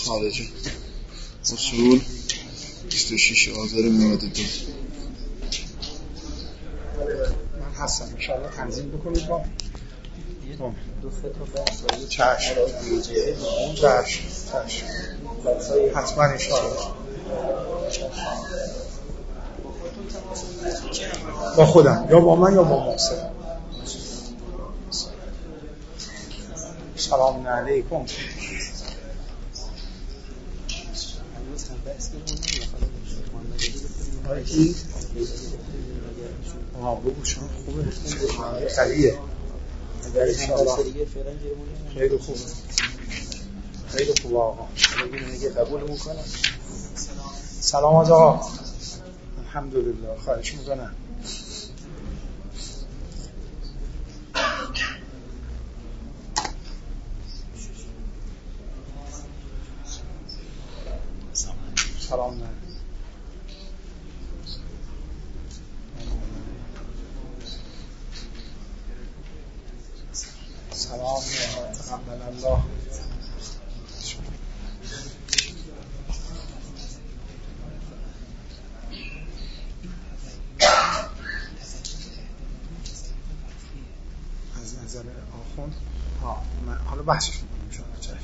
خارجه. اصول 26 آذر 92. من هستم انشاءالله تنظیم بکنید با دو سه تا بحث چشم حتما انشاءالله با خودم یا با من یا با محسن. سلام علیکم. بگو شما خوبه خلیه خیلی خوبه خیلی خوبه آقا میگه قبولمون کنم. سلام از آقا. الحمدلله. خواهش میکنم. سلام نه سلام تقبل الله. از نظر آخوند من حالا بحثش میکنم شما چشم.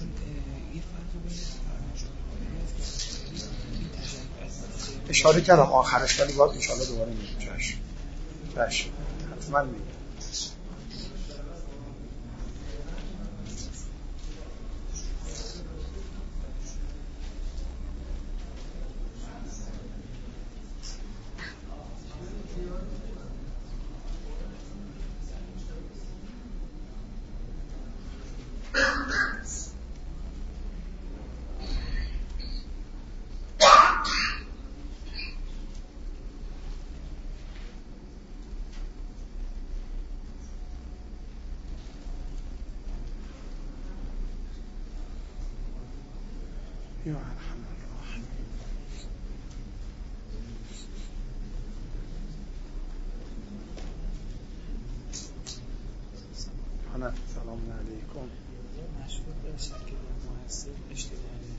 اشاره کردم آخرش ولی باید انشاءالله دوباره میگم. چشم حتما میگم. یا ارحم الراحمین. سلام علیکم. مشهور در شکل محصل اشتباهی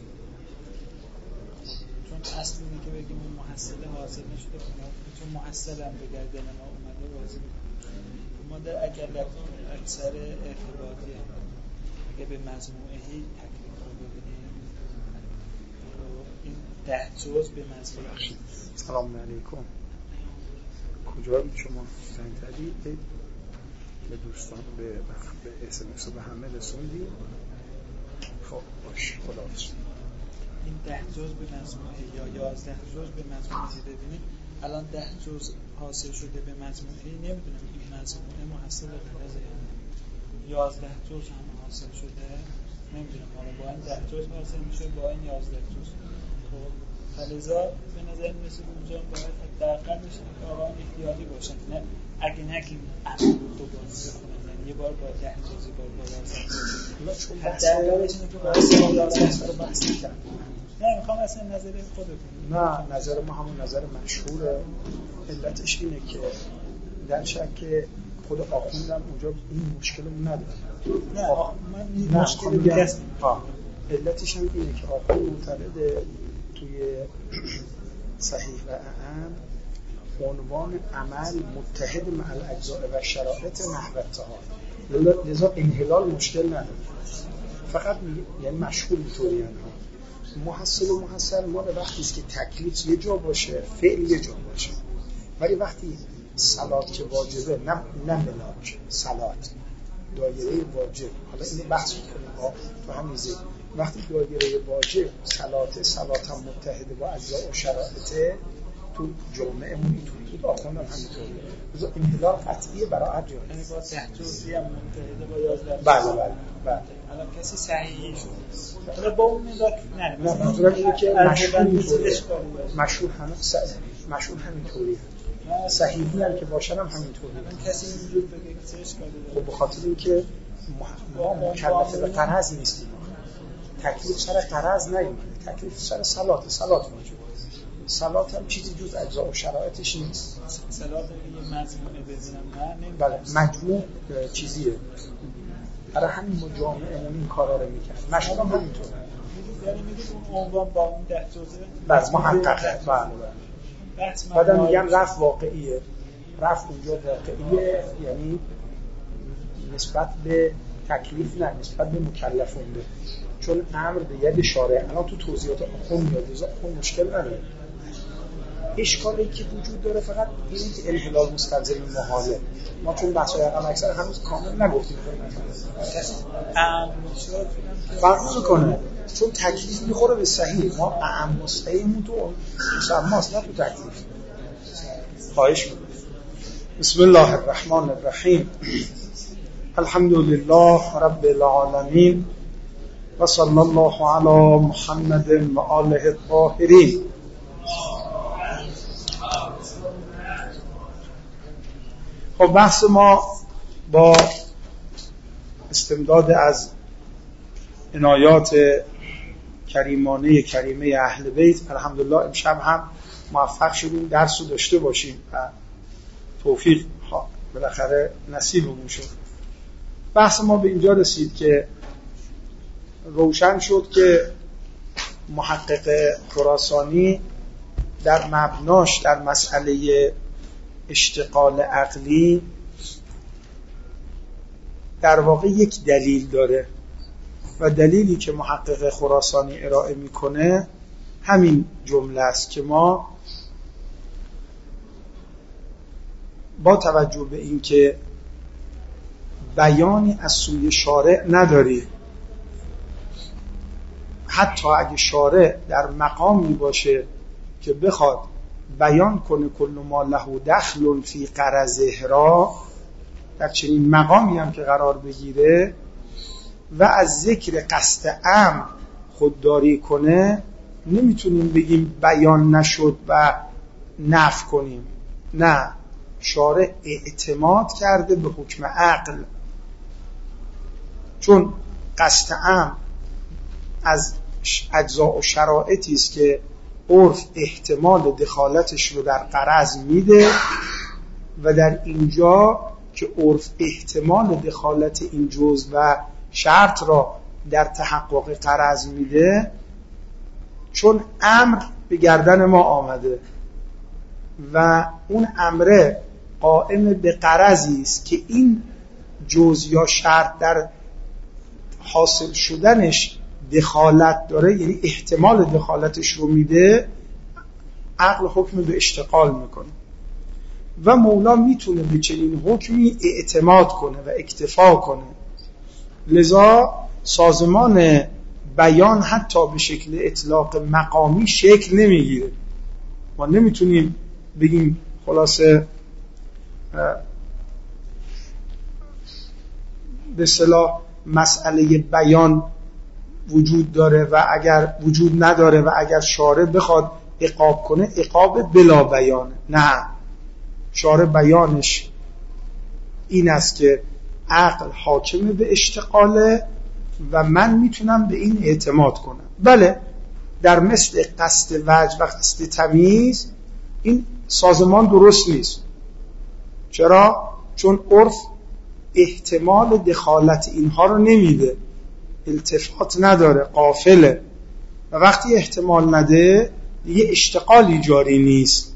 چون اصل اینه که بگیم این محصل حاصل نشده چون محصل هم به گردن ما اومده بازی ما در اکثر ارتباطی اگه به مجموعهی تکلیف رو ببینیم این 10 جز به مجموعه. سلام علیکم. کجا بود شما زنگ زدید؟ به دوستان به SMS و به همه رسوندی؟ خب باش خداحافظ. این 10 جز به مجموعه یا 11 جز به مجموعه ببینید الان 10 جز حاصل شده به مجموعه نمیدونم این مجموعه محصل غرض 11 جز هم حاصل شده نمیدونم حالا با این 10 جز حاصل میشه با این 11 جز. خب فلذا به نظر میرسه اونجا باید حداقل میشه که آقایان احتیاطی باشن نه اگه نگیم عمل تو بازی بخونن یعنی یه بار با 10 جز یه بار با 11 جز حداقل بشینه که با 11 رو بحث کنیم. نه میخوام اصلا نظر خودتون. نه نظر ما همون نظر مشهوره. علتش اینه که در شک خود آخوندم اونجا این مشکل رو نداره. نه من مشکل دیگه است. علتش هم اینه که آخوند معتقده توی صحیح و اعم عنوان عمل متحد مع الاجزاء و شرایط نحو اتحاد لذا انحلال مشکل نداره. فقط یعنی مشهور اینطوری محصل و محصل ما به وقتی است که تکلیف یه جا باشه فعل یه جا باشه ولی وقتی صلات که واجبه نه ملاک صلات دایره واجب حالا این بحث کنیم تو همین زید وقتی دایره واجب صلات هم متحده با اجزاء و شرایط تو جامعهمون اینطوری بود آخوندم همینطوریه بذار انحلال قطعیه برای جایی یعنی با 10 جزئی هم متحده با 11 بله الان کسی صحیحی شد حالا با اون مداد نه منظورم اینه که مشهور همینطوریه صحیحی هم که باشن هم همینطوریه الان کسی اینجور بگه که چه اشکالی داره خب به خاطر اینکه ما مکلف به غرض نیستیم تکلیف سر غرض نیومده تکلیف سر صلات موجود صلات هم چیزی جز اجزا و شرایطش نیست. صلات یه مجموعه بزنم نه بله مجموع چیزیه برای همین ما جامعه این کارا رو میکنه مشهور هم همینطوره یعنی میگید اون عنوان با اون 10 جزء بس محققه. بعدم میگم رفع واقعیه. رفع اونجا واقعیه، یعنی نسبت به تکلیف نه، نسبت به مکلفونده، چون امر به ید شارع. الان تو توضیحات آخوند میاد، رضا آخوند مشکل نداره. اشکالی که وجود داره فقط اینه که انحلال مستلزم محاله. ما چون بحث‌های عقل اکثر هنوز کامل نگفتیم. فرق میکنه چون تکلیف میخوره به صحیح. ما اعم صحیحمون تو مسماست نه تو تکلیف. خواهش میکنم. بسم الله الرحمن الرحیم. الحمد لله رب العالمین و صلی الله علی محمد و آله الطاهرین. خب بحث ما با استمداد از عنایات کریمانه کریمه اهل بیت الحمدلله امشب هم موفق شدیم درس رو داشته باشیم و توفیق بالاخره نصیبمون شد. بحث ما به اینجا رسید که روشن شد که محقق خراسانی در مبناش در مسئله اشتغال عقلی در واقع یک دلیل داره و دلیلی که محقق خراسانی ارائه میکنه همین جمله است که ما با توجه به اینکه بیانی از سوی شارع نداری، حتی اگه شارع در مقامی باشه که بخواد بیان کنه کل ما له دخل فی غرضه را، در چنین مقامی هم که قرار بگیره و از ذکر قصد امر خودداری کنه، نمیتونیم بگیم بیان نشد و نفی کنیم. نه، شارع اعتماد کرده به حکم عقل، چون قصد امر از اجزاء و شرایطی است که عرف احتمال دخالتش رو در غرض میده و در اینجا که عرف احتمال دخالت این جزء و شرط را در تحقق غرض میده، چون امر به گردن ما آمده و اون امر قائم به غرضی است که این جزء یا شرط در حاصل شدنش دخالت داره، یعنی احتمال دخالتش رو میده، عقل حکم به اشتغال میکنه و مولا میتونه به چنین حکمی اعتماد کنه و اکتفا کنه. لذا سازمان بیان حتی به شکل اطلاق مقامی شکل نمیگیره. ما نمیتونیم بگیم خلاصه به اصطلاح مسئله بیان وجود داره و اگر وجود نداره و اگر شارع بخواد عقاب کنه عقاب بلا بیانه. نه، شارع بیانش این است که عقل حاکم به اشتغاله و من میتونم به این اعتماد کنم. بله، در مثل قصد وجه و قصد تمیز این سازمان درست نیست. چرا؟ چون عرف احتمال دخالت اینها رو نمیده، التفات نداره، غافله و وقتی احتمال نده دیگه اشتغالی جاری نیست.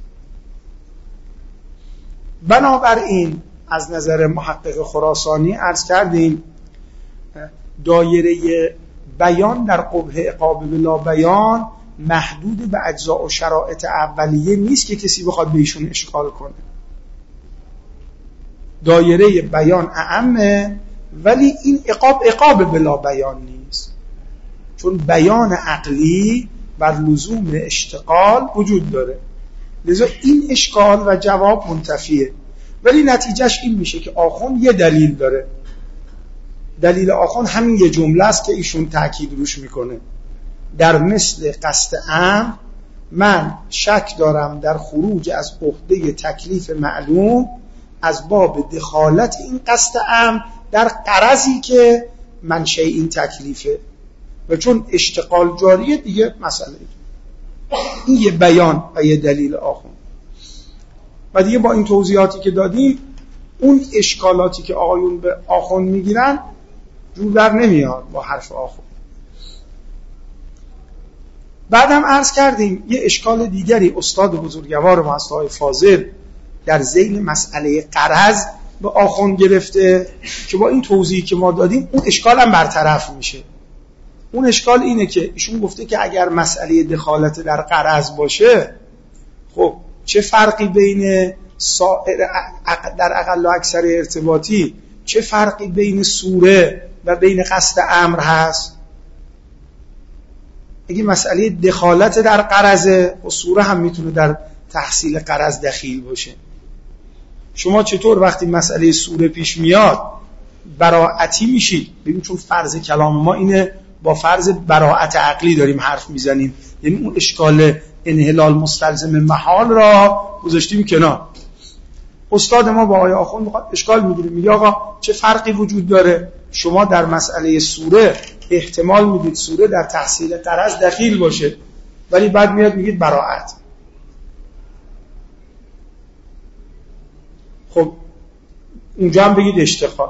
بنابراین از نظر محقق خراسانی عرض کردیم دایره بیان در قبح عقاب بلا بیان محدود به اجزاء و شرایط اولیه نیست که کسی بخواد به ایشون اشکال کنه. دایره بیان اعمه، ولی این عقاب بلا بیان نیست، چون بیان عقلی بر لزوم اشتغال وجود داره. لذا این اشکال و جواب منتفیه، ولی نتیجهش این میشه که آخوند یه دلیل داره. دلیل آخوند همین یه جمله است که ایشون تأکید روش میکنه: در مثل قصد امر من شک دارم در خروج از عهده تکلیف معلوم از باب دخالت این قصد امر در غرضی که منشأ این تکلیفه و چون اشتغال جاریه دیگه مسئله. این یه بیان و یه دلیل آخوند. و دیگه با این توضیحاتی که دادیم اون اشکالاتی که آقایون به آخوند میگیرن جور در نمیاد با حرف آخوند. بعدم عرض کردیم یه اشکال دیگری استاد بزرگوار ما هست آقای فاضل در ذیل مسئله غرض به آخوند گرفته که با این توضیحی که ما دادیم اون اشکال هم برطرف میشه. اون اشکال اینه که ایشون گفته که اگر مسئله دخالت در غرض باشه، خب چه فرقی بین سائر در اقل و اکثر ارتباطی، چه فرقی بین سوره و بین قصد امر هست؟ اگه مسئله دخالت در غرضه و سوره هم میتونه در تحصیل غرض دخیل باشه. شما چطور وقتی مسئله سوره پیش میاد براعتی میشید؟ ببین چون فرض کلام ما اینه، با فرض براعت عقلی داریم حرف میزنیم، یعنی اون اشکال انحلال مستلزم محال را گذاشتیم کنار. استاد ما با آقای آخوند میخواد اشکال میگیره، میگه آقا چه فرقی وجود داره؟ شما در مسئله سوره احتمال میدید سوره در تحصیل غرض دخیل باشه، ولی بعد میاد میگید براعت. خب اونجا هم بگید اشتغال.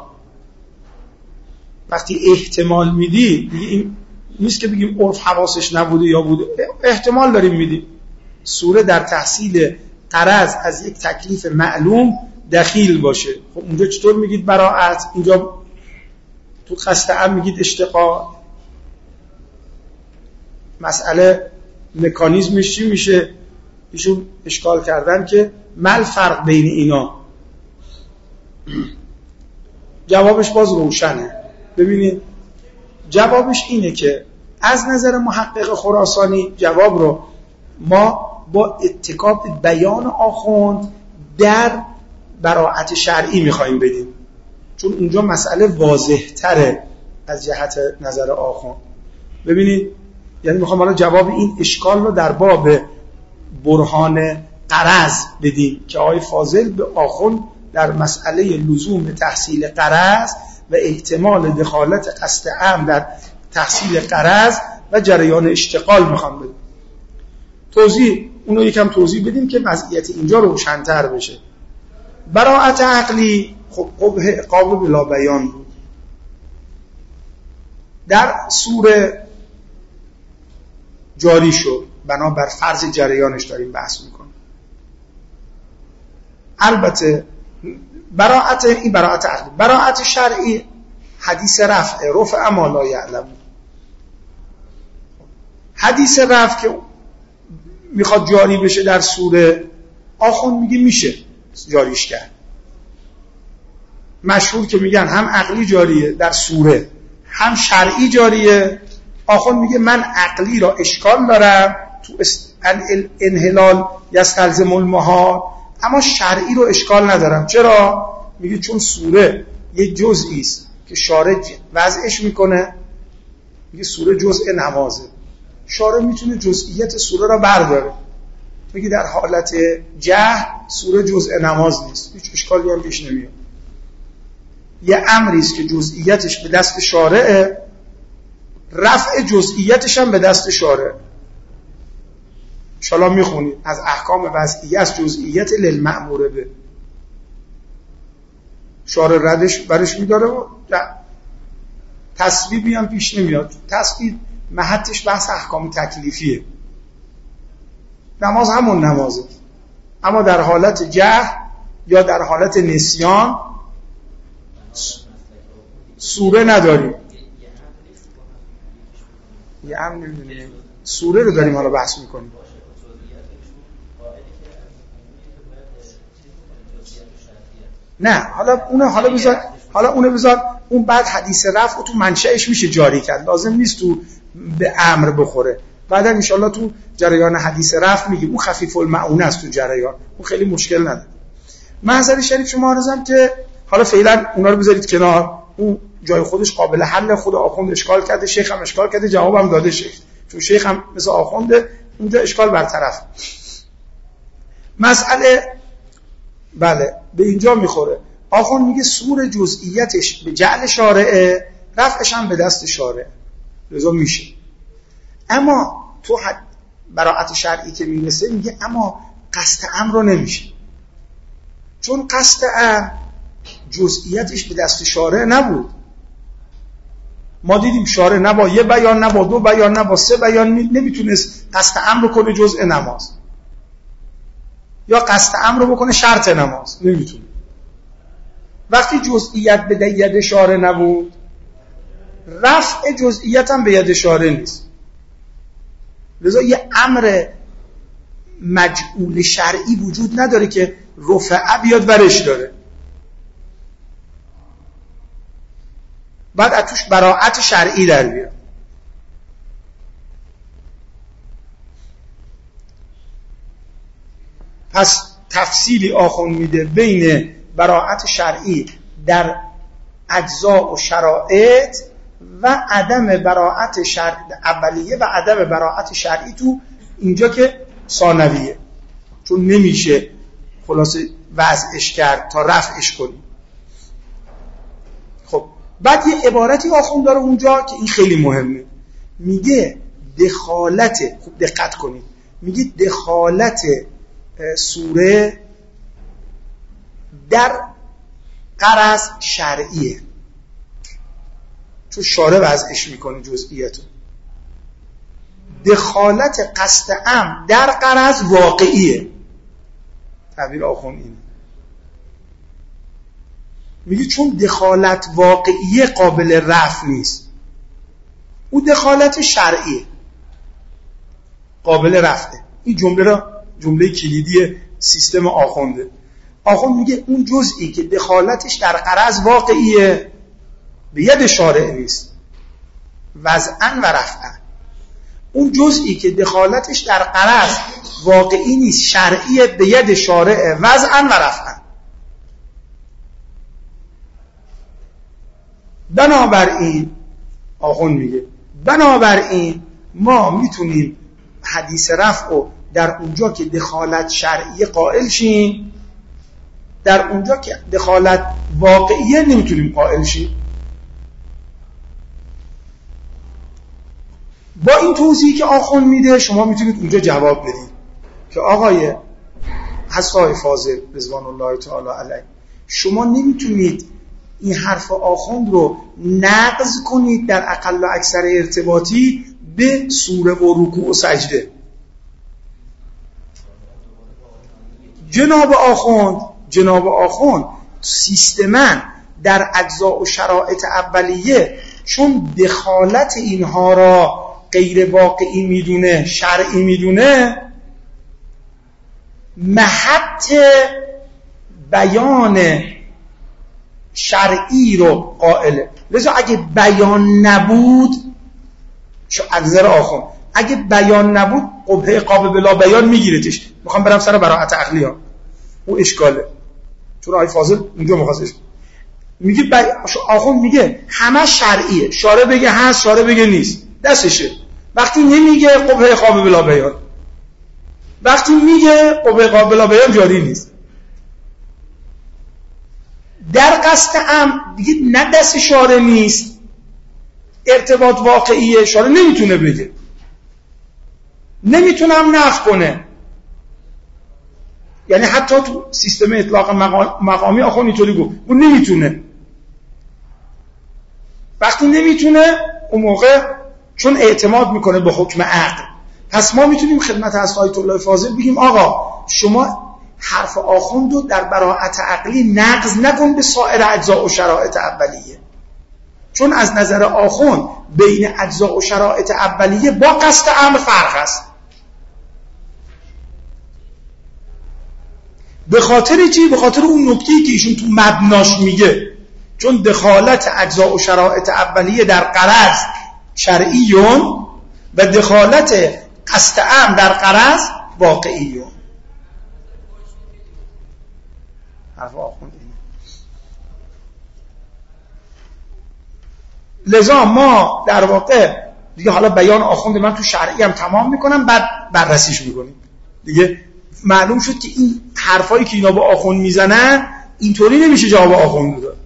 وقتی احتمال میدی دیگه این نیست که بگیم عرف حواسش نبوده یا بوده، احتمال داریم میدیم سوره در تحصیل غرض از یک تکلیف معلوم دخیل باشه. خب اونجا چطور میگید براعت؟ اینجا تو قصد هم میگید اشتغال. مسئله مکانیزمش چی میشه؟ ایشون اشکال کردن که مل فرق بین اینا. جوابش باز روشنه. ببینید جوابش اینه که از نظر محقق خراسانی جواب رو ما با اتکا به بیان آخوند در براعت شرعی میخواییم بدیم، چون اونجا مسئله واضح تره از جهت نظر آخوند. ببینید یعنی میخوام حالا جواب این اشکال رو در باب برهان غرض بدیم که آقای فاضل به آخوند در مسئله لزوم تحصیل غرض و احتمال دخالت قصد امر در تحصیل غرض و جریان اشتغال میخوام بدیم. اونو یکم توضیح بدیم که وضعیت اینجا روشن‌تر بشه. براعت عقلی خب قبح قابل بلا بیان بود. در سوره جاری شد، بنابر فرض جریانش داریم بحث میکنیم. البته براعت عقلی. براعت شرعی حدیث رفع ما لا یعلم. حدیث رفع که میخواد جاری بشه در سوره، آخوند میگه میشه جاریش کرد. مشهور که میگن هم عقلی جاریه در سوره هم شرعی جاریه. آخوند میگه من عقلی را اشکال دارم تو انحلال یستلزم المحال، اما شرعی رو اشکال ندارم. چرا؟ میگه چون سوره یه جزئی است که شارع وضعش میکنه. میگه سوره جزء نمازه، شارع میتونه جزئیات سوره را برداره. میگه در حالت جهل سوره جزء نماز نیست، هیچ اشکالی هم پیش نمیاد. یه امری است که جزئیاتش به دست شارعه، رفع جزئیاتش هم به دست شارعه. انشاءالله میخونید از احکام وضعیه است جزئیات للمأمور به، شارع ردش برش میداره و تصویبی هم پیش نمیاد. تصویب محطش بحث احکام تکلیفیه. نماز همون نمازه، اما در حالت جهل یا در حالت نسیان سوره نداریم. یه امر نمیدونیم سوره رو داریم حالا بحث میکنیم. نه حالا اونو بذار اون بعد حدیث رفع تو منشأش میشه جاری کرد، لازم نیست تو به امر بخوره. بعدا ان شاءالله تو جریان حدیث رفع میگیم اون خفیف المعونه است تو جریان، اون خیلی مشکل نداره. محضر شریف شما عرضم که حالا فعلا اونا رو بذارید کنار، اون جای خودش قابل حل. خود آخوند اشکال کرده، شیخ هم اشکال کرده، جوابم داده شیخ، چون شیخ هم مثل آخونده اونجا اشکال برطرف. مسئله بله به اینجا میخوره. آخوند میگه سور جزئیاتش به جعل شارعه، رفعش هم به دست شارعه، لذا میشه. اما تو براعت شرعی که میرسه میگه اما قصد امر رو نمیشه، چون قصد امر جزئیاتش به دست شارع نبود. ما دیدیم شارع نه با یه بیان، نه با 2 بیان، نه با 3 بیان نمیتونست قصد امر کنه جزء نماز، یا قصد امر بکنه شرط نماز، نمیتونه. وقتی جزئیت به ید شارع نبود، رفع جزئیت هم به ید شارع نیست. لذا یه امر مجعول شرعی وجود نداره که رفعه بیاد برش داره، بعد از توش براعت شرعی در بیاد. پس تفصیلی آخوند میده بین براعت شرعی در اجزا و شرایط و عدم براعت شرع اولیه و عدم براعت شرعی تو اینجا که ثانویه، چون نمیشه خلاصه وضعش کرد تا رفعش کنیم. خب بعد یه عبارتی آخوند داره اونجا که این خیلی مهمه، میگه دخالت، خوب دقت کنید، میگه دخالت سوره در غرض شرعیه، چون شارع وضعش میکنه جزئیاتو. دخالت قصد امر در غرض واقعیه، تعبیر آخوند اینه. میگه چون دخالت واقعیه قابل رفع نیست، او دخالت شرعیه قابل رفعه. این جمله را جمله کلیدی سیستم آخونده. آخوند میگه اون جزئی که دخالتش در غرض واقعیه به ید شارع نیست، وضعاً و رفعاً. اون جزئی که دخالتش در غرض واقعی نیست، شرعیه، به ید شارع، وضعاً و رفعاً. بنابراین آخوند میگه بنابراین ما میتونیم حدیث رفع رو در اونجا که دخالت شرعی قائل شیم، در اونجا که دخالت واقعیه نمیتونیم قائل شیم. با این توضیحی که آخوند میده شما میتونید اونجا جواب بدید که آقای حسای فاضل رضوان الله تعالی علیه، شما نمیتونید این حرف آخوند رو نقض کنید در اقل و اکثر ارتباطی به سوره و رکوع و سجده. جناب آخوند سیستماً در اجزا و شرایط اولیه چون دخالت اینها را غیر واقعی میدونه، شرعی میدونه، محط بیان شرعی رو قائله. لذا اگه بیان نبود، اگذر آخوند، اگه بیان نبود قبه قابل بلا بیان میگیرتش. میخوام برم سر براعت عقلی ها، او اشکاله، چون آقای فاضل اونجا مخواستش میگه آخوند میگه همه شرعیه، شارع بگه هست، شارع بگه نیست، دستشه. وقتی نمیگه قبه قابل بلا بیان، وقتی میگه قبه قابل بلا بیان جاری نیست. در قصد امر دیگه نه دست شارع نیست، ارتباط واقعیه، شارع نمیتونه بگه، نمیتونه هم نفی کنه. یعنی حتی تو سیستم اطلاق مقامی آخوند اینطوری گفت، اون نمیتونه. وقتی نمیتونه اون موقع چون اعتماد میکنه به حکم عقل، پس ما میتونیم خدمت از آیت الله فاضل بگیم آقا شما حرف آخوند رو در براعت عقلی نقض نکن به سایر اجزا و شرایط اولیه، چون از نظر آخوند بین اجزا و شرایط اولیه با قصد امر فرق است. به خاطر چی؟ به خاطر اون نکته‌ای که ایشون تو مبناش میگه، چون دخالت اجزا و شرایط اولیه در غرض شرعیون و دخالت قصد امر در غرض واقعیون. حرف آخوند اینه. لذا ما در واقع دیگه حالا بیان آخوند من تو شرعی هم تمام میکنم، بعد بررسیش میکنیم دیگه. معلوم شد که این حرفایی که اینا با آخوند میزنن اینطوری نمیشه جواب آخوند داد.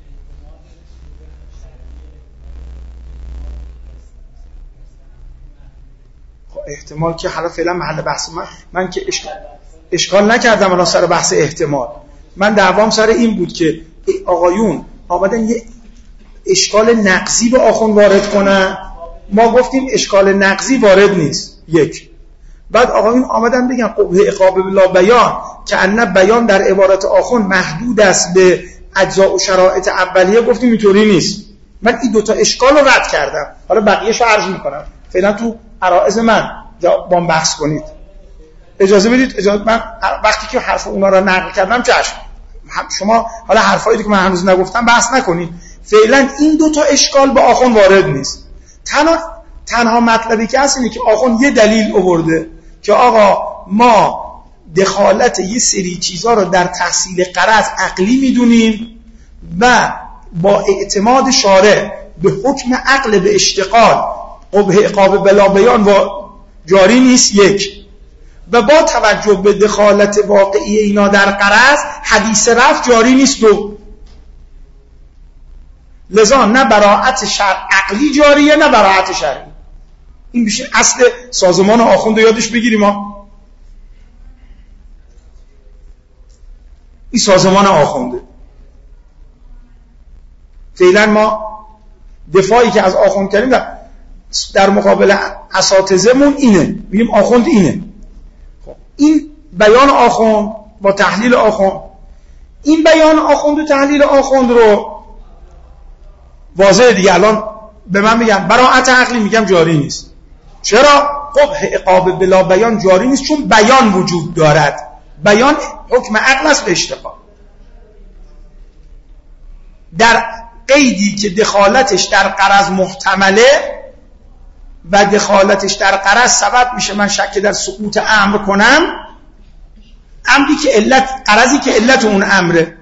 خب احتمال که حالا فعلا محل بحث من که اشکال نکردم الان سر بحث احتمال. من دعوام سر این بود که آقایون آمدن یه اشکال نقضی به آخوند وارد کنن. ما گفتیم اشکال نقضی وارد نیست. یک. بعد آقایون آمدن بگن قبح عقاب بلا بیان که ان بیان در عبارت آخوند محدود است به اجزاء و شرایط اولیه. گفتیم اینطوری نیست. من این دوتا اشکال رو رد کردم، حالا بقیه‌اش رو عرض میکنم. فعلا تو عرائض من با هم بحث کنید. اجازه بدید من وقتی که حرف اونا رو نقل کردم چشم، شما حالا حرفایی که من هنوز نگفتم بحث نکنید. فعلا این دوتا اشکال به آخوند وارد نیست. تنها مطلبی که هست اینه که آخوند یه دلیل آورده که آقا ما دخالت یه سری چیزا رو در تحصیل غرض عقلی میدونیم و با اعتماد شارع به حکم عقل به اشتغال قبح عقاب بلا بیان جاری نیست. یک. و با توجه به دخالت واقعی اینا در غرض حدیث رفع جاری نیست. دو. لذا نه براءت عقلی جاریه نه براءت شرعی. این میشه اصل سازمان آخوند رو یادش بگیریم. ما این سازمان آخونده. فعلا ما دفاعی که از آخوند کردیم در مقابل اساتذه‌مون اینه، میگیم آخوند اینه. این بیان آخوند با تحلیل آخوند، این بیان آخوند و تحلیل آخوند رو واضحه دیگه. الان به من میگن براءت عقلی، میگم جاری نیست. چرا؟ قبح عقاب بلا بیان جاری نیست چون بیان وجود دارد. بیان حکم عقل است به اشتغال، در قیدی که دخالتش در غرض محتمله و دخالتش در غرض سبب میشه من شک در سقوط امر کنم. امری که علت، غرضی که علت اون امره.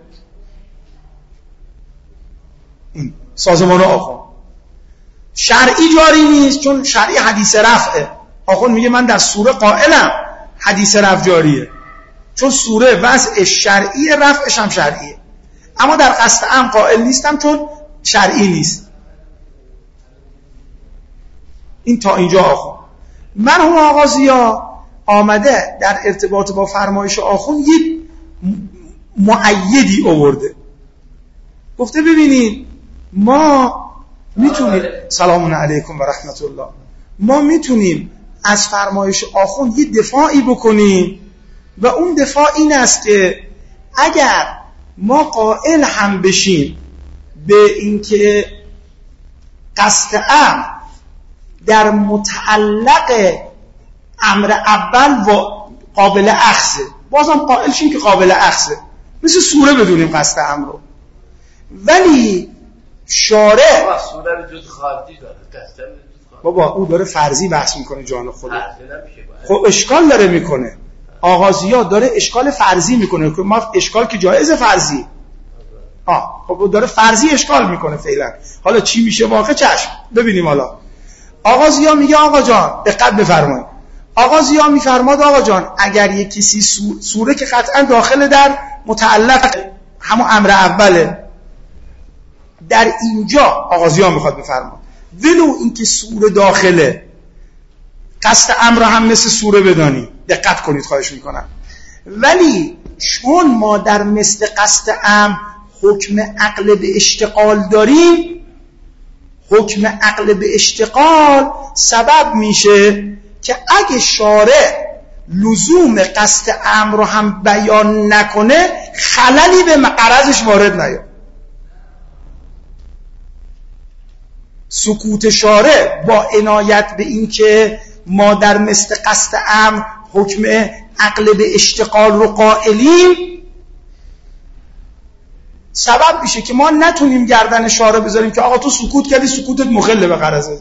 این سازمان آخوند. شرعی جاری نیست چون شرعی حدیث رفعه. آخوند میگه من در سوره قائلم حدیث رفع جاریه چون سوره وضع شرعی، رفعش هم شرعیه. اما در قصد امر قائل نیستم چون شرعی نیست. این تا اینجا آخوند. مرحوم آقا ضیا آمده در ارتباط با فرمایش آخوند یک مؤیدی آورده. گفته ببینید ما میتونیم، سلام علیکم و رحمت الله، ما میتونیم از فرمایش آخوند یه دفاعی بکنیم و اون دفاع این است که اگر ما قائل هم بشیم به اینکه قصد امر در متعلق امر اول و قابل اخذه، بازم قائل شیم که قابل اخذه، مثل سوره بدونیم قصد امر رو، ولی شارع سوره وجود خارجی داره، قصد وجود خارجی. بابا او داره فرضی بحث میکنه جان خودت. خب اشکال داره میکنه. آقا ضیا داره اشکال فرضی میکنه که ما اشکال که جایز فرضی. خب داره فرضی اشکال میکنه فعلا. حالا چی میشه واقع چشم ببینیم. حالا آقا ضیا میگه آقا جان دقت بفرمایید. آقا ضیا میفرماد آقا جان اگر یک کسی سوره که قطعا داخل در متعلق همون امر اوله، در اینجا آقا ضیا میخواد بفرماد ولو اینکه سوره داخله قصد امر هم مثل سوره بدانی، دقت کنید خواهش میکنم، ولی چون ما در مثل قصد امر حکم عقل به اشتغال داریم، حکم عقل به اشتغال سبب میشه که اگه شارع لزوم قصد امر رو هم بیان نکنه خللی به غرضش وارد نیاد. سکوت شارع با عنایت به این که ما در مثل قصد امر حکم عقل به اشتغال رو قائلیم سبب میشه که ما نتونیم گردن شارع بذاریم که آقا تو سکوت کردی، سکوتت مخل به غرضه.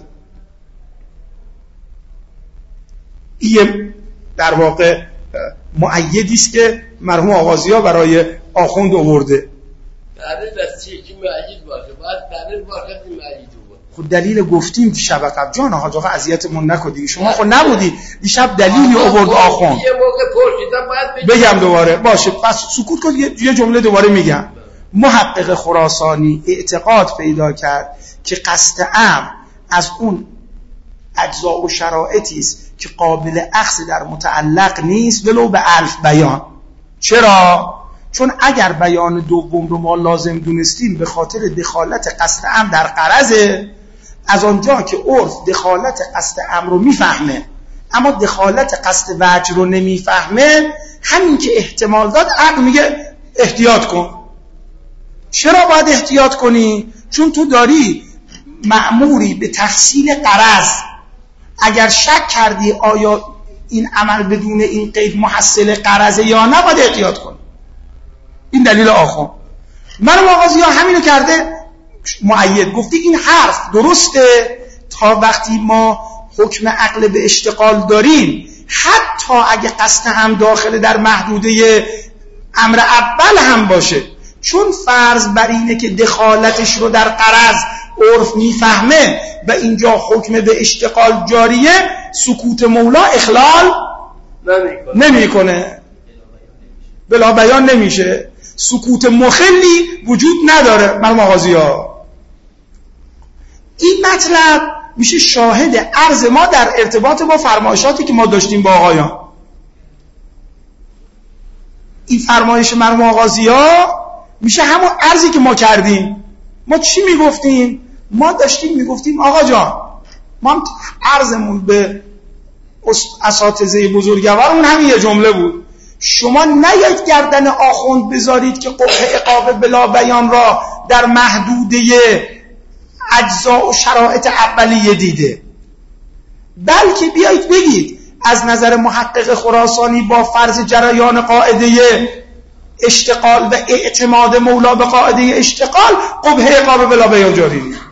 این در واقع مؤیدی است که مرحوم آقا ضیا برای آخوند آورده. دلیل از چیه که مؤید باشه؟ باید دلیل باشه که مؤید بود. خود دلیل گفتیم که شب قبل جان آقا جان اذیتمون نکنید. شما خود نبودی دیشب دلیلی آورد آخوند. یه موقع پرسیدم باید بگم دوباره باشه پس سکوت کن یه جمله دوباره میگم. محقق خراسانی اعتقاد پیدا کرد که قصد امر از اون اجزا و شرایطی است که قابل اخذ در متعلق نیست ولو به الف بیان. چرا؟ چون اگر بیان دوم رو ما لازم دونستیم به خاطر دخالت قصد امر در غرضه، از آنجا که عرف دخالت قصد امر رو میفهمه اما دخالت قصد وجه رو نمیفهمه، همین که احتمال داد عقل میگه احتیاط کن. چرا باید احتیاط کنی؟ چون تو داری مأموری به تحصیل غرض. اگر شک کردی آیا این عمل بدون این قید محصل غرضه یا نه، باید احتیاط کن. این دلیل آخر. من مغازی ها همینو کرده مؤید، گفتی این حرف درسته تا وقتی ما حکم عقل به اشتغال داریم، حتی اگه قصد هم داخل در محدوده امر اول هم باشه، چون فرض بر اینه که دخالتش رو در غرض عرف میفهمه و اینجا حکم به اشتغال جاریه، سکوت مولا اخلال نمیکنه، بلا بیان نمیشه، سکوت مخلی وجود نداره. من مغازی ها این مطلب میشه شاهد عرض ما در ارتباط با فرمایشاتی که ما داشتیم با آقایان. این فرمایش مرحوم آغازی ها میشه همون عرضی که ما کردیم. ما چی میگفتیم؟ ما داشتیم میگفتیم آقا جان، ما عرضمون به اساتذه بزرگوارمون همین یه جمله بود: شما نیاید گردن آخوند بذارید که قبح عقاب بلا بیان را در محدوده اجزا و شرایط اولیه دیده، بلکه بیایید بگید از نظر محقق خراسانی با فرض جریان قاعده اشتغال و اعتماد مولا به قاعده اشتغال، قبح عقاب بلا بیان جاری نیست.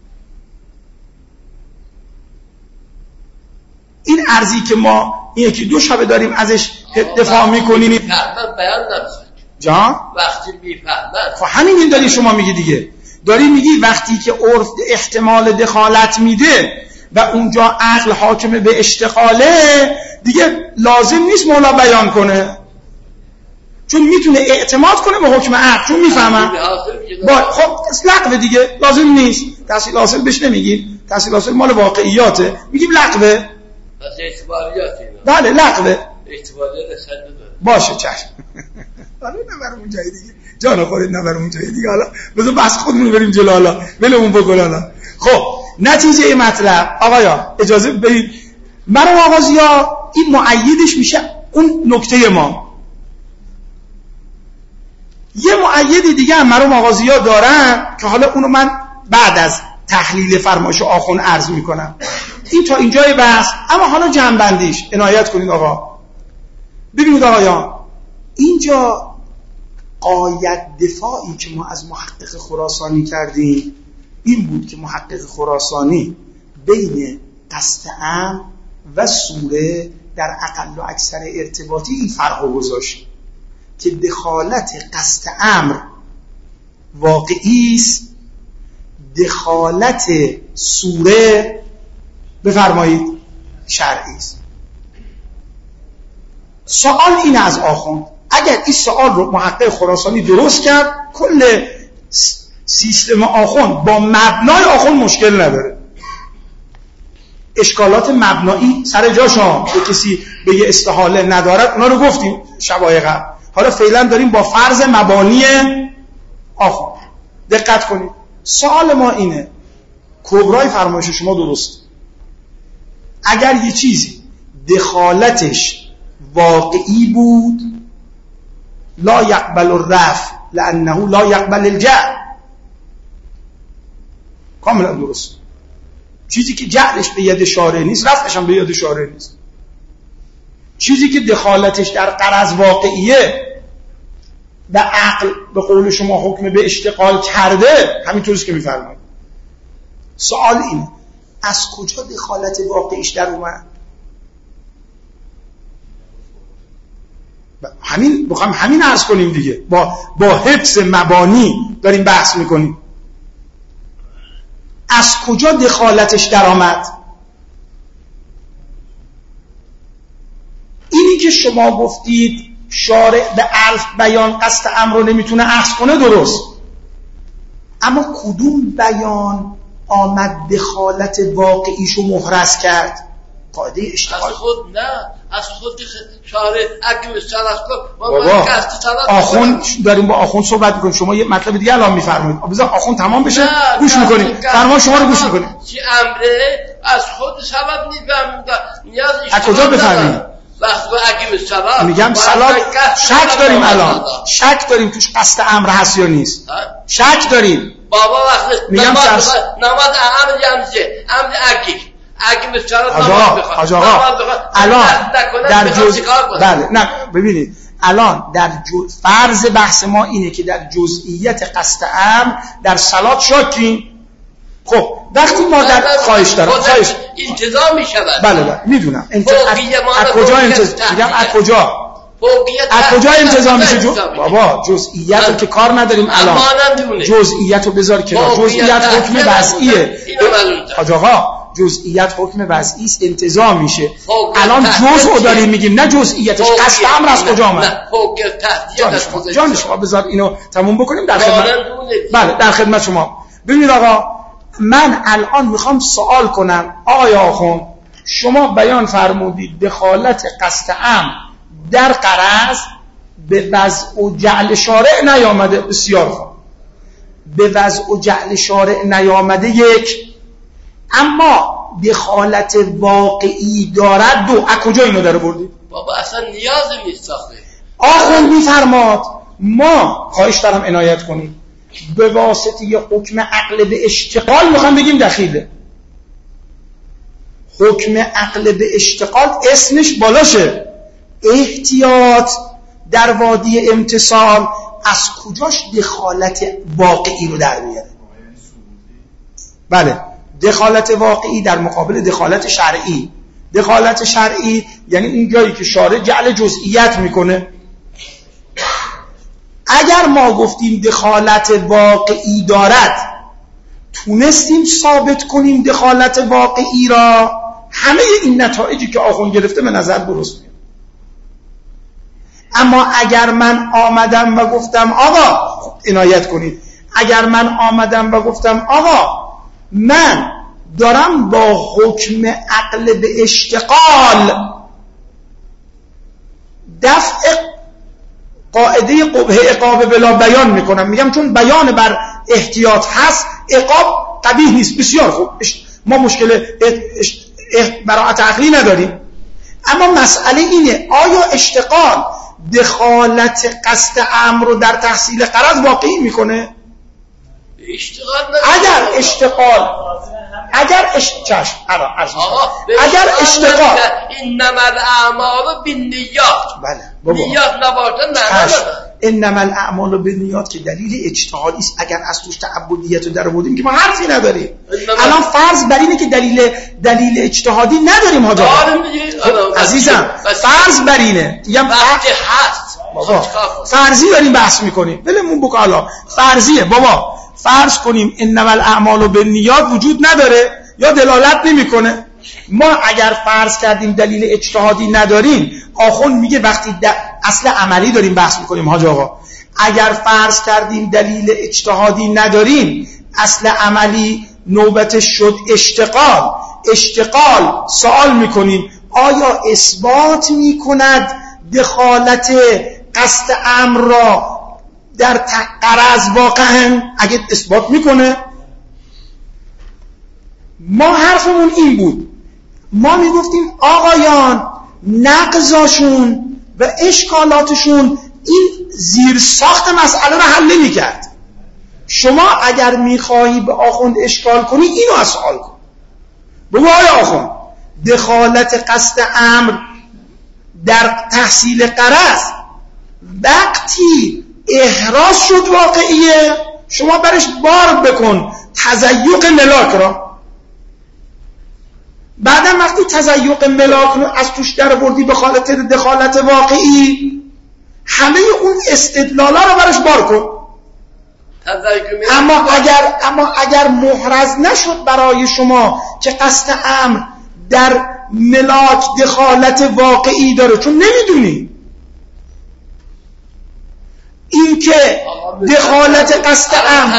این ارزی که ما یکی دو شبه داریم ازش دفاع میکنیم بیان نمیشه جان وقتی میفهمن. خب همین این داری شما میگی دیگه، داری میگی وقتی که عرف احتمال دخالت میده و اونجا عقل حاکم به اشتغاله، دیگه لازم نیست مولا بیان کنه، چون میتونه اعتماد کنه به حکم عقل، چون میفهمن. خب لغوه دیگه، لازم نیست. تحصیل حاصل بهش نمیگیم، تحصیل حاصل مال واقعیاته، میگیم لغوه. پس اعتباریاته. بله لغوه. اعتباریات خیلی باشه چشم. حالا نبرم اون جای دیگه، جان خودت نبرم اون جای دیگه، حالا بذار بحث خودمون بریم جلو، حالا ولمون بکن. حالا خب نتیجه مطلب آقایا اجازه بدید، من و آغازیا این مؤیدش میشه اون نکته ما. یه مؤید دیگه هم مرحوم آغازیا دارن که حالا اونو من بعد از تحلیل فرمایش آخوند عرض میکنم. این تا اینجای بحث، اما حالا جمع‌بندیش عنایت کنید آقا. ببینید آقایان، اینجا غایت دفاعی که ما از محقق خراسانی کردیم این بود که محقق خراسانی بین قصد امر و صوره در اقل و اکثر ارتباطی این فرق گذاشت که دخالت قصد امر واقعی است، دخالت صوره بفرمایید شرعی است. سوال این از آخوند، اگر این سوال رو محقق خراسانی درست کرد، کل سیستم آخوند با مبنای آخوند مشکل نداره. اشکالات مبنایی سر جاشون به کسی به یه استحاله ندارد، اونا رو گفتیم شبای قبل. حالا فعلا داریم با فرض مبانی آخوند. دقت کنید، سوال ما اینه، کبرای فرمایش شما درست، اگر یه چیزی دخالتش واقعی بود لا یقبل الرفع لانه لا یقبل الجعل، کاملا درست. چیزی که جعلش به ید شارع نیست، رفعش هم به ید شارع نیست. چیزی که دخالتش در غرض واقعیه و عقل به قول شما حکم به اشتغال کرده، همینطوریست که میفرمایید. سوال اینه، از کجا دخالت واقعیش در اومد؟ همین عرض کنیم دیگه، با حفظ مبانی داریم بحث میکنیم. از کجا دخالتش در آمد؟ اینی که شما گفتید شارع به الف بیان قصد امر رو نمیتونه اخذ کنه، درست، اما کدوم بیان آمد دخالت واقعیشو محرز کرد؟ قاعده اشتغال. از خود نه، از خود شارع اگه صلاح کن بابا آخوند داریم با آخوند صحبت میکنیم، شما یه مطلب دیگه الان میفرمایید، بذار آخوند تمام بشه گوش میکنیم، فرمان شما رو گوش میکنیم. چی امره از خود سبب نیفهمید، نیاز از کجا بفهمید؟ وقتی اگه صلاح میگم صلاح شک داریم، الان شک داریم توش قصد امر هست یا نیست، شک داریم. بابا وقتی میگم نماز امر یمزه امر اگه مثلا حاج آقا الان در جزء بله نه ببینید الان در فرض بحث ما اینه که در جزئیت قصد امر در صلات شاکیم. خب وقتی ما در خواهش دارم خواهش انتظام میشود. بله میدونم از کجا میگم از کجا انتظام میشه؟ بابا جزئیت رو که کار نداریم الان، جزئیت رو بذار کنار، جزئیت حکم وضعیه حاج آقا، جزئیات حکم وضعی است، انتظام میشه. الان جزء رو داریم میگیم نه جزئیاتش. قصد امر از کجا اومد؟ جان شما بذار اینو تموم بکنیم در خدمت. بله در خدمت شما. ببینید آقا من الان میخوام سوال کنم آقای آخوند، شما بیان فرمودید دخالت قصد امر در غرض به وضع و جعل شارع نیامده. بسیار خوب، به وضع و جعل شارع نیامده یک، اما دخالت واقعی دارد دو. از کجا اینو داره بردید؟ بابا اصلا نیازی نیست ساخته. آخوند میفرماد ما خواهش دارم عنایت کنید به واسطه حکم عقل به اشتغال میخوام بگیم دخیله. حکم عقل به اشتغال اسمش بالاشه. احتیاط در وادی امتصال از کجاش دخالت واقعی رو در میاره؟ بله دخالت واقعی در مقابل دخالت شرعی. دخالت شرعی یعنی این جایی که شارع جعل جزئیات میکنه. اگر ما گفتیم دخالت واقعی دارد، تونستیم ثابت کنیم دخالت واقعی را، همه این نتایجی که آخوند گرفته به نظر درست میاد. اما اگر من آمدم و گفتم آقا، عنایت کنید، اگر من آمدم و گفتم آقا من دارم با حکم عقل به اشتغال دفع قاعده قبح عقاب بلا بیان میکنم، میگم چون بیان بر احتیاط هست عقاب قبیح نیست، بسیار خوب، ما مشکل براءت عقلی نداریم. اما مسئله اینه آیا اشتغال دخالت قصد امر رو در تحصیل غرض واقعی میکنه؟ اگر اشتغال اگر اشتغال انما الاعمال بالنیات، بله بابا نیت نباشه انما الاعمال بالنیات که دلیل اجتهادی است. اگر از توش تعبدیت رو در آوردیم که ما حرفی نداریم. الان فرض بر اینه که دلیل اجتهادی نداریم حاجا عزیزم، فرض بر اینه میگم وقتی هست بابا فرضی داریم بحث میکنیم، ولمون بکن. حالا فرضیه بابا، فرض کنیم انما الاعمال بالنیات وجود نداره یا دلالت نمیکنه. ما اگر فرض کردیم دلیل اجتهادی نداریم، آخوند میگه وقتی اصل عملی داریم بحث میکنیم حاج آقا، اگر فرض کردیم دلیل اجتهادی نداریم، اصل عملی نوبتش شد اشتغال سوال میکنیم آیا اثبات میکند دخالت قصد امر را در غرض واقعا؟ اگه اثبات میکنه، ما حرفمون این بود، ما میگفتیم آقایان نقضاشون و اشکالاتشون این زیر ساخت مسئله رو حل نمی‌کرد. شما اگر میخواهی به آخوند اشکال کنی اینو از سوال کن، بگو آیا آخوند دخالت قصد امر در تحصیل غرض وقتی احراز شد واقعیه، شما برش بار بکن تزیق ملاک را. بعدم وقتی تزیق ملاک رو از توش در بردی به خاطر دخالت واقعی، همه اون استدلالا رو برش بار کن. اما اگر محرز نشد برای شما که قصد امر در ملاک دخالت واقعی داره، چون نمیدونی این که دخالت قصد امر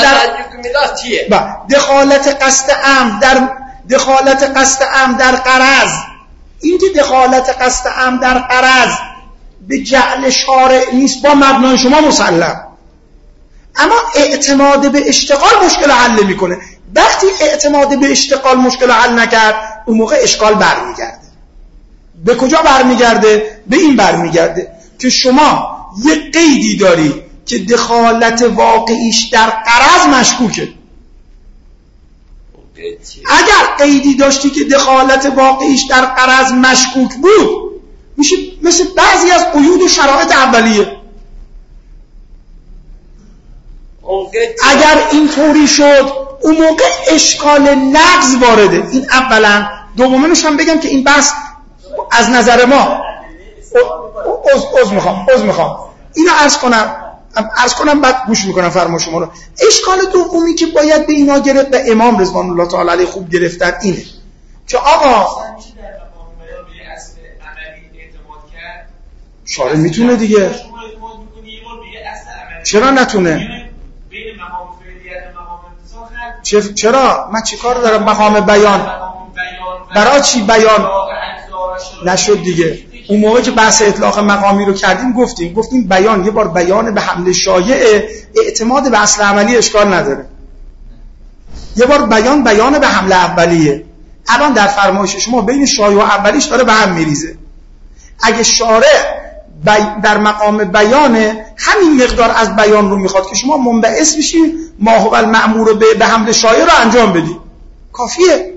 در دخالت قصد امر در غرض این که دخالت قصد عمد در غرض به جعل شارع نیست با مبنای شما مسلم، اما اعتماد به اشتغال مشکل حل میکنه. وقتی اعتماد به اشتغال مشکل حل نکرد، اون موقع اشکال برمیگرده. به کجا برمیگرده؟ به این برمیگرده که شما یک قیدی داری که دخالت واقعیش در غرض مشکوکه. اگر قیدی داشتی که دخالت واقعیش در غرض مشکوک بود، میشه مثل بعضی از قیود و شرایط اولیه. اگر اینطوری شد، اون موقع اشکال نقض وارده. این اولا. دومینش هم بگم که این بحث از نظر ما عذر میخوام اینو عرض کنم بعد گوش میکنم فرما شما رو. اشکال دومی که باید به اینا گرفت و امام رضوان الله تعالی علیه خوب گرفتن اینه که آقا شارع میتونه دیگه، چرا نتونه؟ چرا؟ من چی کار دارم؟ مقام بیان برای چی بیان نشد دیگه؟ اون موقع که بحث اطلاق مقامی رو کردیم گفتیم بیان یه بار بیان به حمل شایع، اعتماد به اصل عملی اشکال نداره. یه بار بیان به حمل اولیه. الان در فرمایش شما بین شایع و اولیش داره به هم میریزه. اگه شارع در مقام بیان همین مقدار از بیان رو میخواد که شما منبعث بشین ما هو المأمور به حمل شایع رو انجام بدی، کافیه،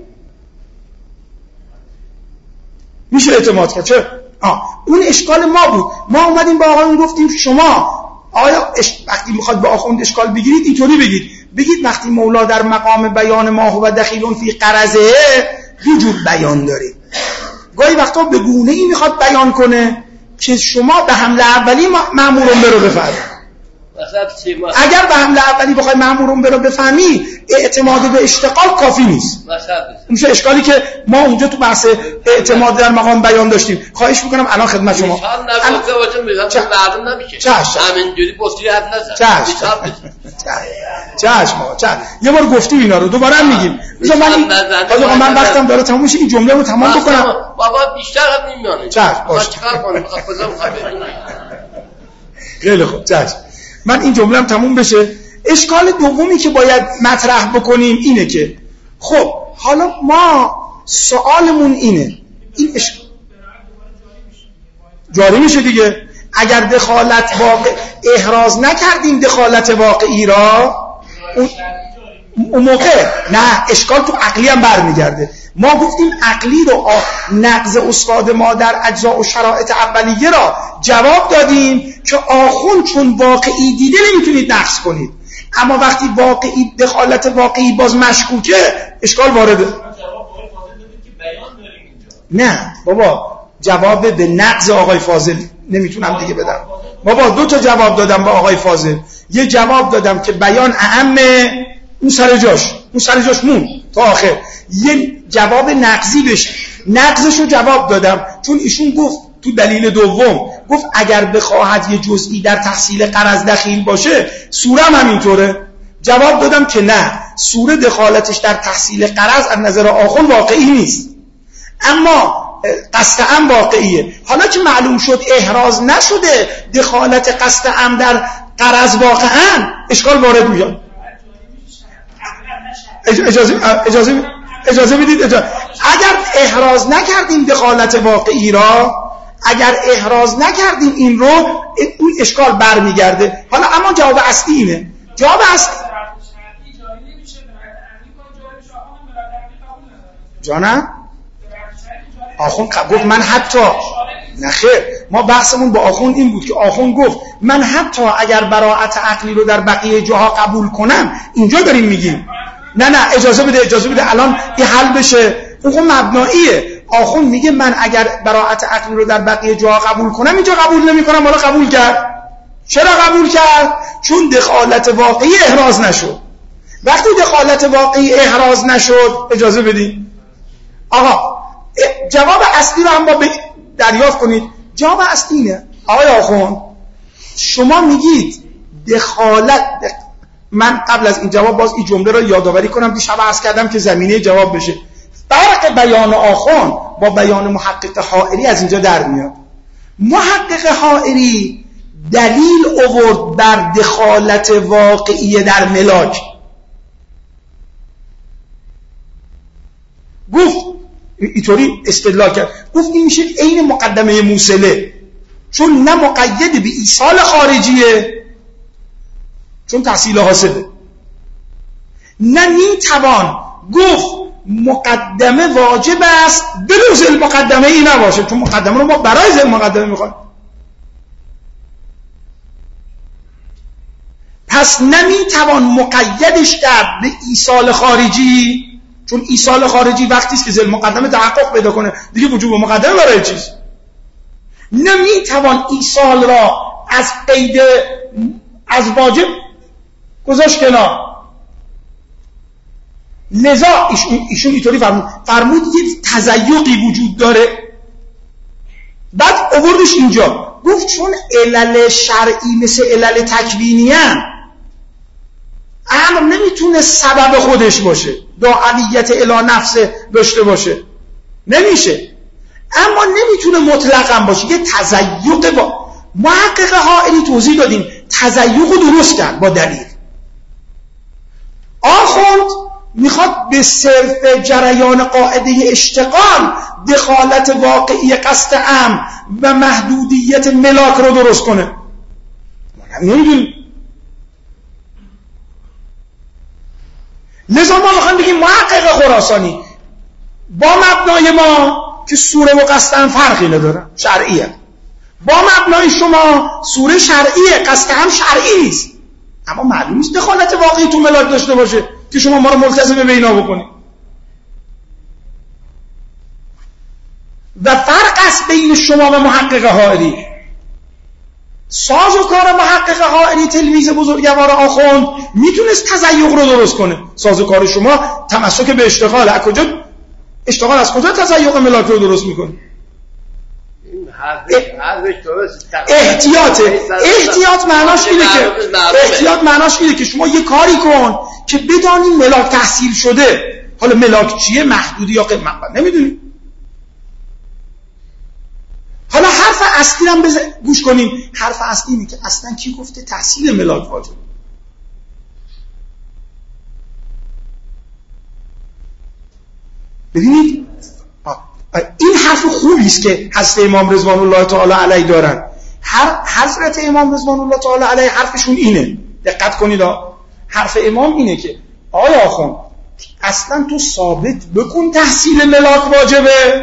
میشه اعتماد کرد. چه؟ اون اشکال ما بود. ما اومدیم با آقایون گفتیم شما آیا وقتی میخواد به آخوند اشکال بگیرید اینطوری بگید وقتی مولا در مقام بیان ما هو دخیل فی غرضه دو جور بیان داره. گاهی وقتا به گونه ای میخواد بیان کنه که شما به حمله اولی مأمورون برو بفهمید. اگر به حمله اولی بخوای مأمورون برو بفهمی، اعتماد به اشتغال کافی نیست. میشه اشکالی که ما اونجا تو بحث اعتماد در مقام بیان داشتیم. خواهش میکنم الان خدمت شما همینجوری بطری حرف نزن. یه بار گفتیم اینا رو دوباره هم میگیم. من وقتم داره تموم میشه، این جمله رو تمام بکنم. بابا بیشتر هم نمیانه. خیلی خوب. من این جمله هم تموم بشه. اشکال دومی که باید مطرح بکنیم اینه که خب حالا ما سوالمون اینه، این جاری میشه دیگه. اگر دخالت واقع احراز نکردیم دخالت واقعی را، اون موقع نه، اشکال تو عقلی هم برمیگرده. ما گفتیم عقلی رو نقض استاد ما در اجزا و شرایط اولیه را جواب دادیم که آخون چون واقعی دیده نمیتونید نقض کنید، اما وقتی واقعی دخالت واقعی باز مشکوکه اشکال وارده. نه بابا، جواب به نقض آقای فاضل نمیتونم دیگه بدم. بابا 2 تا جواب دادم به آقای فاضل. یه جواب دادم که بیان اعمه، اون سر جاش مون تا آخر. یه جواب نقضی بشه، نقضشو جواب دادم چون ایشون گفت تو دلیل دوم گفت اگر بخواهد یه جزئی در تحصیل غرض دخیل باشه سوره هم همینطوره. جواب دادم که نه، سوره دخالتش در تحصیل غرض از نظر آخون واقعی نیست، اما قصد عم واقعیه. حالا که معلوم شد احراز نشده دخالت قصد عم در غرض واقعا، اشکال وارد میاد. اجازه بدید. اگر احراز نکردیم دخالت واقعی را، اگر احراز نکردیم این رو، اون اشکال برمیگرده. حالا اما جواب اصلی اینه. جواب اصلی جانم آخون گفت من حتی نخیر، ما بحثمون با آخون این بود که آخون گفت من حتی اگر براءت عقلی رو در بقیه جاها قبول کنم، اینجا داریم میگیم نه اجازه بده الان این حل بشه. اون مبناییه. آخون میگه من اگر براءت عقلی رو در بقیه جاها قبول کنم، اینجا قبول نمیکنم. حالا قبول کرد. چرا قبول کرد؟ چون دخالت واقعی احراز نشد. وقتی دخالت واقعی احراز نشد، اجازه بدید آقا جواب اصلی رو هم با دریافت کنید. جواب اصلی اینه آقای آخون، شما میگید دخالت. من قبل از این جواب باز این جمله رو یادآوری کنم، دیشب عرض کردم که زمینه جواب بشه. فرق بیان آخون با بیان محقق حائری از اینجا در میاد. محقق حائری دلیل آورد بر دخالت واقعی در ملاک. گفت اینطوری استدلال کرد، گفت این میشه عین مقدمه موصله، چون نه مقید به ایصال خارجیه چون تحصیل حاصله، نه میتوان گفت مقدمه واجب است بدون ذیل مقدمه ای نباشه، چون مقدمه رو ما برای ذیل مقدمه میخوایم. پس نمیتوان مقیدش کرد به ایصال خارجی، چون ایصال خارجی وقتی است که ذیل مقدمه تحقق پیدا کنه دیگه وجوب مقدمه برای چیز. نمیتوان ایصال را از قید از واجب گذاشت کنار. لذا ایشون اینطوری فرمود یه تزیقی وجود داره. بعد آوردش اینجا گفت چون علل شرعی مثل علل تکوینی امر نمیتونه سبب خودش باشه، داعیت الی نفسه داشته باشه، نمیشه. اما نمیتونه مطلقاً باشه، یه تزیق با محقق حائری توضیح دادیم تزیق درست کرد با دلیل. آخوند میخواد به صرف جریان قاعده اشتغال دخالت واقعی قصد امر و محدودیت ملاک رو درست کنه. ما نمیدونیم. لذا ما میخوایم بگیم محقق خراسانی با مبنای ما که سوره و قصد امر فرقی نداره، شرعیه، با مبنای شما سوره شرعیه، قصد امر شرعی نیست، اما معلوم نیست دخالت واقعی تو ملاک داشته باشه که شما ما رو ملتزم به اینا بکنید. و فرق است بین شما و محقق حائری. ساز و کار محقق حائری تلمیذ بزرگوار آخوند میتونست تزیق رو درست کنه. ساز و کار شما تمسک به اشتغال، از کجا اشتغال از کجا تزیق ملاک رو درست میکنه؟ احتیاط معناش اینه که شما یه کاری کن که بدانی ملاک تحصیل شده. حالا ملاک چیه؟ محدودی یا قیمت نمیدونی. حالا حرف اصلی هم گوش کنیم. حرف اصلی اینه که اصلا کی گفته تحصیل ملاک واجب؟ ببینید این حرف خوبی است که حضرت امام رضوان الله تعالی علیه دارن. حضرت امام رضوان الله تعالی علیه حرفشون اینه، دقت کنید. حرف امام اینه که آیا آخوند اصلا تو ثابت بکن تحصیل ملاک واجبه.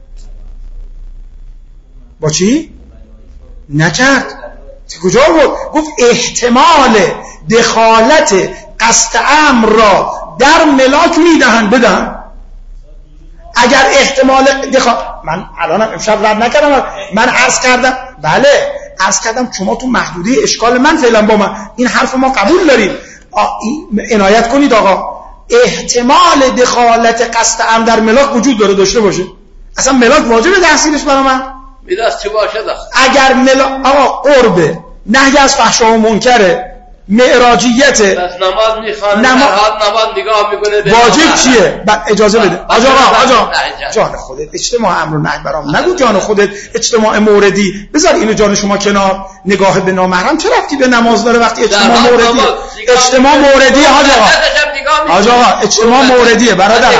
با چی؟ نکرد. کجا گفت احتمال دخالت قصد امر را در ملاک میدهن بدن. اگر احتمال من الانم امشب رد نکردم، من عرض کردم شما تو محدوده اشکال من فعلا با من این حرف ما قبول داریم. عنایت کنید آقا، احتمال دخالت قصد امر در ملاک وجود داره داشته باشه. اصلا ملاک واجبه تحصیلش برای من؟ میراث چه باشه داخل؟ اگر ملاک آقا قربه، نهی از فحشا و منکره، معراجیت، بس نماز میخوانه، هر حال نماز نگاه میکنه واجب چیه؟ اجازه بده آقا جان خودت اجتماع امر و نهی برام نگو، جان خودت اجتماع موردی بذار اینو جان شما کنار. نگاه به نامحرم چه ربطی به نماز داره وقتی اجتماع موردیه حاج آقا اجتماع موردیه برادرم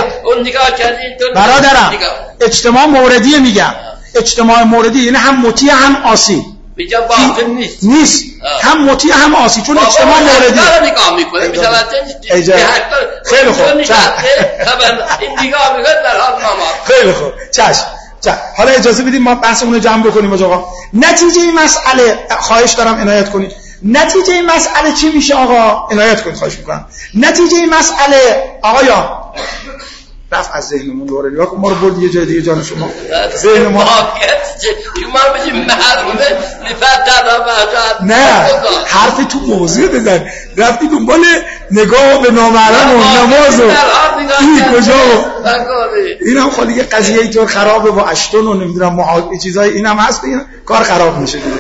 اجتماع موردیه میگم. اجتماع موردی یعنی هم مطیع هم عاصی. بیجا باطل نیست. هم مطیع هم عاصی، چون اجتماع موردی نگاه میکنه خیلی خوب این نگاه میکنه در حال نماز. خیلی خوب چشم. حالا اجازه بدید ما بحثمون رو جمع بکنیم آقا. نتیجه این مسئله خواهش دارم عنایت کنید. نتیجه این مسئله چی میشه آقا؟ عنایت کنید خواهش میکنم. نتیجه این مسئله آقایان رفت از ذهنمون دوره نگاه کن، ما رو برد یه جای دیگه جان شما. ذهن ما نه حرف تو موضوع بزن، رفتی دنبال نگاه به نامحرم و نماز و این کجا این هم خالی قضیه اینطور خرابه با اشتون و نمیدونم محاکمه چیزای این هم هست، این کار خراب میشه دیگه.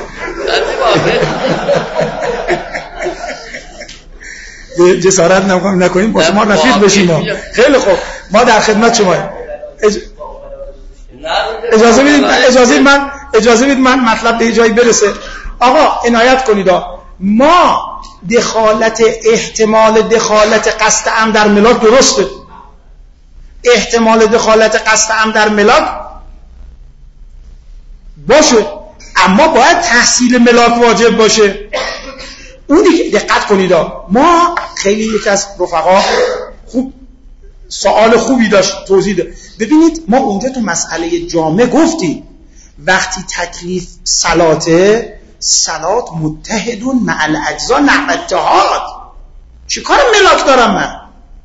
جسارت نکنیم با شما رفیق بشیم. خیلی خوب ما در خدمت شما. اجازه بدید من مطلب به جایی برسه. آقا عنایت کنید، ما احتمال دخالت قصد عمد در ملاک درسته، احتمال دخالت قصد عمد در ملاک باشه، اما باید تحصیل ملاک واجب باشه. اونی که دقت کنید، ما خیلی یکی از رفقا خوب سوال خوبی داشت توضیح ده. ببینید ما اونجا تو مسئله جامع گفتیم وقتی تکلیف صلاته، صلات متحدون مع الاجزا نحو اتحاد. چی کار ملاک دارم من؟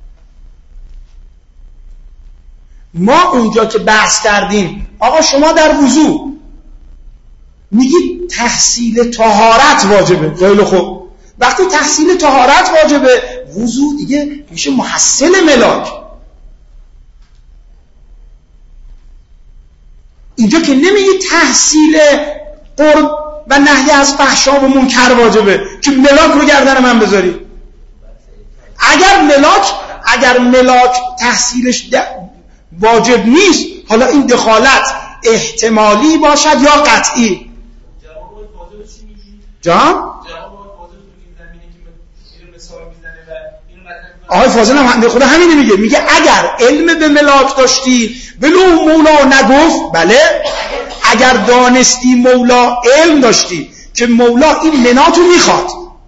ما اونجا که بحث کردیم آقا شما در وضو میگید تحصیل طهارت واجبه، خیلی خوب، وقتی تحصیل طهارت واجبه وضو دیگه میشه محصل ملاک. اینجا که نمیگی تحصیل قرب و نهی از فحشا و منکر واجبه که ملاک رو گردن من بذاری. اگر ملاک تحصیلش واجب نیست، حالا این دخالت احتمالی باشد یا قطعی. جان؟ آقای فاضل هم خدا همینه میگه اگر علم به ملاک داشتی بلو مولا نگفت، بله، اگر دانستی مولا علم داشتی که مولا این مناتو میخواد،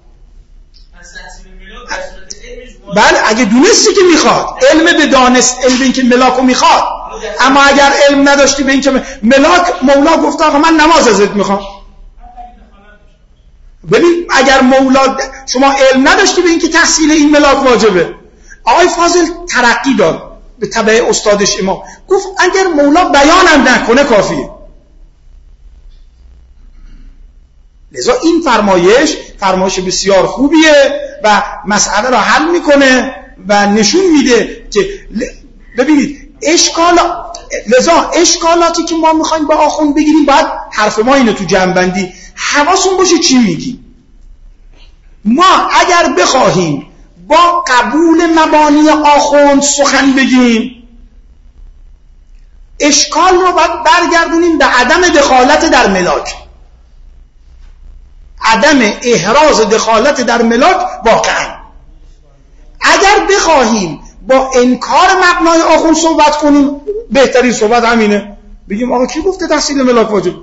بله، اگه دونستی که میخواد، علم به دانست، علم به این که ملاکو میخواد. اما اگر علم نداشتی به این که ملاک، مولا گفت آقا من نماز ازت میخوام. ببین اگر مولا، شما علم نداشتی به این که تحصیل این ملاک واجبه. آقای فاضل ترقی داد به تبع استادش امام، گفت اگر مولا بیانم نکنه کافیه. لذا این فرمایش بسیار خوبیه و مسئله را حل میکنه و نشون میده که ببینید لذا اشکالاتی که ما میخوایم با آخوند بگیریم باید حرف ما اینه تو جمع‌بندی حواسون باشه چی میگیم. ما اگر بخواهیم با قبول مبانی آخوند سخن بگیم، اشکال رو باید برگردونیم به عدم دخالت در ملاک، عدم احراز دخالت در ملاک واقعا. اگر بخواهیم با انکار مبنای آخوند صحبت کنیم، بهترین صحبت همینه، بگیم آقا کی گفته تحصیل ملاک واجب؟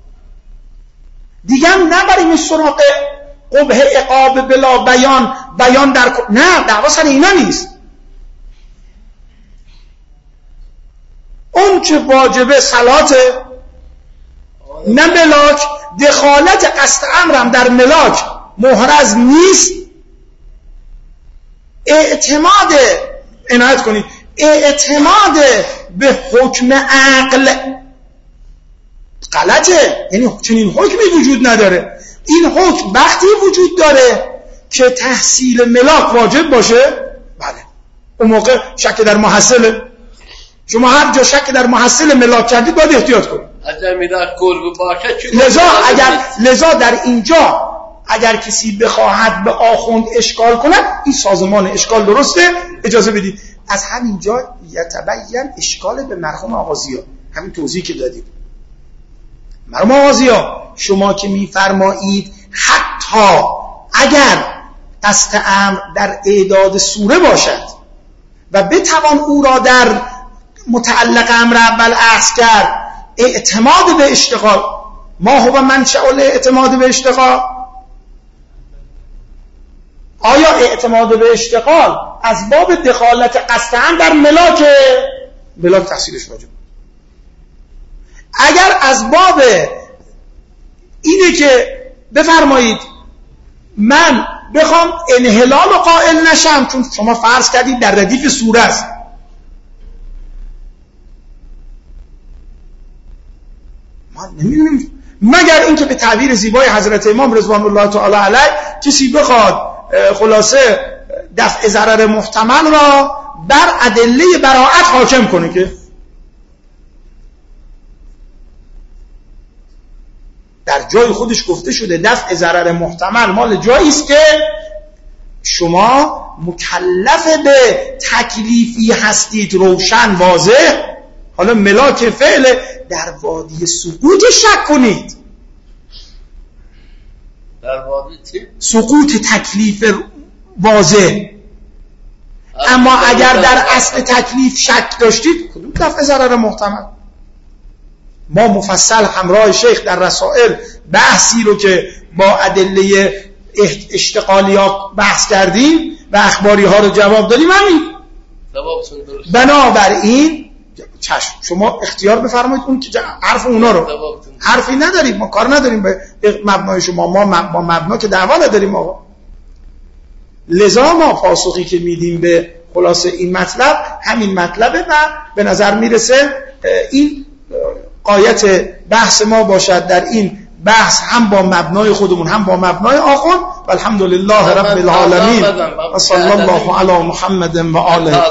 دیگه هم نبریم سراغ قبح عقاب بلا بیان در نه، دعوا سر اینا نیست. اون که واجبه صلاته، نه ملاک. دخالت قصد امرم در ملاک محرز نیست. عنایت کنید، اعتماد به حکم عقل غلطه، یعنی چنین حکمی وجود نداره. این حکم وقتی وجود داره که تحصیل ملاک واجب باشه، بله، اون موقع شک در محصله. شما هر جا شک در محصل ملاک کردید باید احتیاط کنید. لذا در اینجا اگر کسی بخواهد به آخوند اشکال کند، این سازمان اشکال درسته، اجازه بدید. از همینجا یتبین اشکال به مرحوم آغازیا، همین توضیح که دادید. مرحوم آغازیا شما که میفرمایید حتی اگر قصد امر در اعداد سوره باشد و بتوان او را در متعلق امر اول اخذ کرد، اعتماد به اشتغال، ما هو منشأ الاعتماد به اشتغال. آیا اعتماد به اشتغال از باب دخالت قصد امر در ملاک تحصیلش واجب؟ اگر از باب اینه که بفرمایید من بخوام انحلال قائل نشم، چون شما فرض کردید در ردیف سوره است، ما نمیدونیم مگر اینکه به تعبیر زیبای حضرت امام رضوان الله تعالی علیه کسی بخواد خلاصه دفع ضرر محتمل را بر ادله براءت حاکم کنه، که در جای خودش گفته شده دفع ضرر محتمل مال جایی است که شما مکلف به تکلیفی هستید روشن واضح. حالا ملاک فعل در وادی سقوط شک کنید، در وادی سقوط تکلیف واضح. اما اگر در اصل تکلیف شک داشتید کدوم دفع ضرر محتمل؟ ما مفصل همراه شیخ در رسائل بحثی رو که با ادله اشتغالیات بحث کردیم و اخباری ها رو جواب دادیم. همین بنابراین چشم شما اختیار بفرمایید اون که حرف اونا رو، حرفی نداریم، ما کار نداریم به مبنای شما، ما با مبنا که دعوا نداریم آقا. لذا ما پاسخی که میدیم به خلاصه این مطلب همین مطلبه و به نظر میرسه این غایت بحث ما باشد در این بحث، هم با مبنای خودمون هم با مبنای آخر. و الحمدلله رب العالمین و صلی الله علی محمد و آله.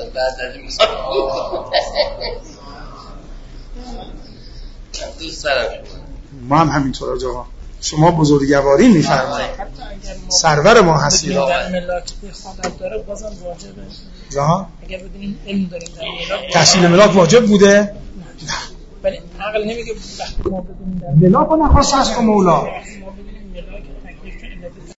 ما هم همینطور آقا، شما بزرگواری میفرمایید، سرور ما هستید. در ملاک خواهد داره بازم واجبه جان اگر بدونیم علم داریم در ملاک تحصیل ملاک واجب بوده، ولی عقل نمیگه وقتی ما بدونیم در ملاک و نخواست هست و مولا